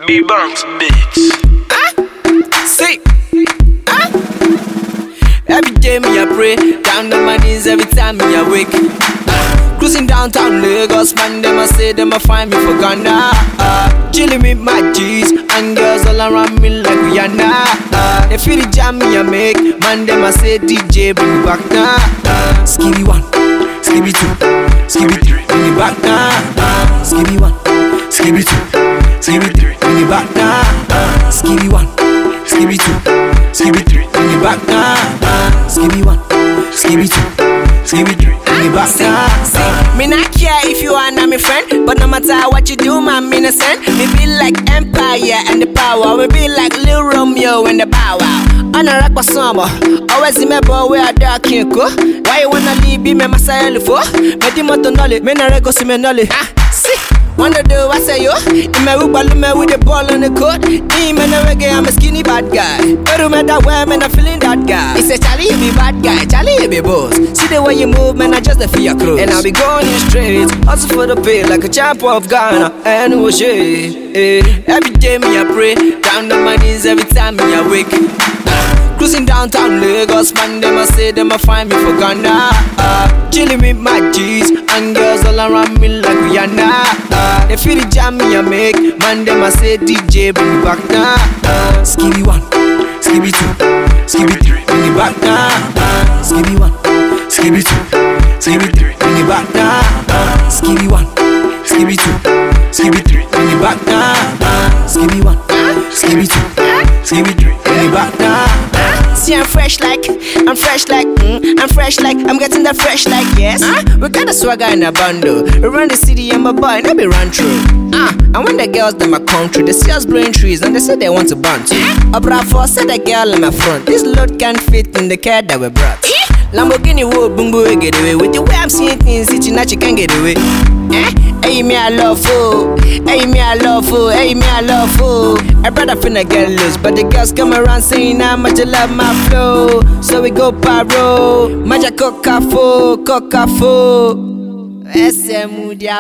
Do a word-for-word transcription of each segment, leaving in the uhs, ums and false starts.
B-Banks, bitch. Ah, see, ah. Every day me I pray, down on my knees every time me awake. Ah. Cruising downtown Lagos, man, them I say them I find me for Ghana. Ah. Chilling with my G's and girls all around me like Rihanna. Ah. They feel the jam me I make, man, them I say D J bring me back now. Ah. Skibby one, Skibby two, Skibby three, bring me back now. Ah. Skibby one, Skibby two, Skibby three, bring me back now. Uh, Skibby one, Skibby two, Skibby three, bring me back now. Uh, Skibby one, Skibby two, Skibby three, bring me back now. Uh, me not care if you are not my friend, but no matter what you do, man, me innocent. Me be like Empire and the power. We be like Lil Romeo and the Bow Wow. On a rock for summer, always remember where I dark can't go. Why you wanna leave me, my Messiah for? Me di moto nolly, me na rego si me nolly. Ah, see. Wonder do I say yo? In my Ubaluma with the ball on the court. Him and the reggae, I'm a skinny bad guy. But you met that way, man, I'm feeling that guy. He said, Charlie, you be bad guy, Charlie, you be boss. See the way you move, man, I just the fear clothes. And I'll be going in straight, hustle for the pay like a champ of Ghana. And who shade, eh. Every day me I pray, down on my knees every time me I wake. Cruising downtown Lagos, man, them I say them I find me for Ghana. Uh, chilling with my G's and girls all around me like Rihanna. Uh, they feel the jam me I make, man, them I say D J bring me back now. Uh, Skibby one, Skibby two, Skibby three, bring me back now. Uh, Skibby one, Skibby two, Skibby three, bring me back now. Uh, Skibby one, Skibby two, Skibby three, bring me back now. Uh, Skibby one, Skibby two, Skibby three, bring me back now. See, I'm fresh like, I'm fresh like, mm, I'm fresh like, I'm getting that fresh like, yes. Uh, we got a swagger in a bundle. We run the city and my boy, no be run through. Ah, uh, and when the girls them a come through, they see us blowing trees and they say they want to bounce. Up right for said the girl in my front. This load can't fit in the car that we brought. Lamborghini wood, boom boom, get away. With the way I'm seeing things, it's not you can get away. Eh? Hey, me I love fool. Hey, me I love fool. Hey, me I love fool. I brother finna get loose, but the girls come around saying how much you love my flow. So we go paro, maja coca fo, coca fo. Ese mudia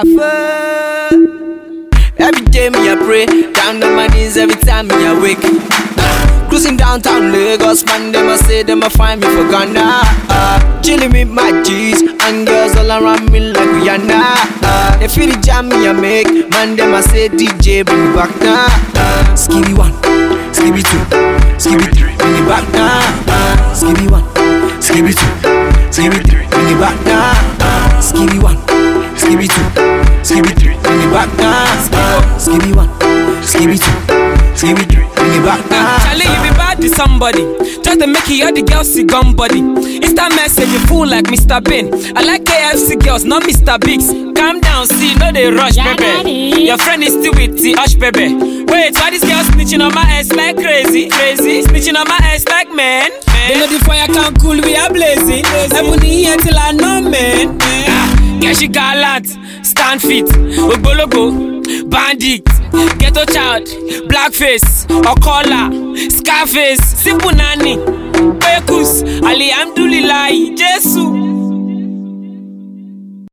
fo. Every day me I pray, down on my knees every time me I wake. Cruising downtown Lagos, man, them I say them I find me for Ghana. Uh, chilling with my G's and girls all around me like Rihanna. Uh, they feel the jam me I make, man, them I say D J bring me back now. Uh, Skibby one, Skibby two, Skibby three, bring me back now. Uh, Skibby one, Skibby two, Skibby three, bring me back now. Uh, Skibby one, Skibby two, Skibby three, bring me back now. Uh, Skibby one, Skibby two, Skibby three, bring me back now. Charlie, you be bad to somebody. Just to make it all the girls see gun body. Insta message you fool like Mister Bean. I like K F C girls, not Mister Biggs. Calm down, see, no they rush, baby. Your friend is still with the hush, baby. Wait, why this girl snitching on my ass like crazy? Crazy, snitching on my ass like man. man. They know the fire can't cool, we are blazing. I'm on the here till I know, man. Ah, yeah, she gallant, stand fit, Ogbologo, bandit, ghetto child, blackface, Okola, Scarface, simple nanny, Pekus, Alhamdulillah, Jesus.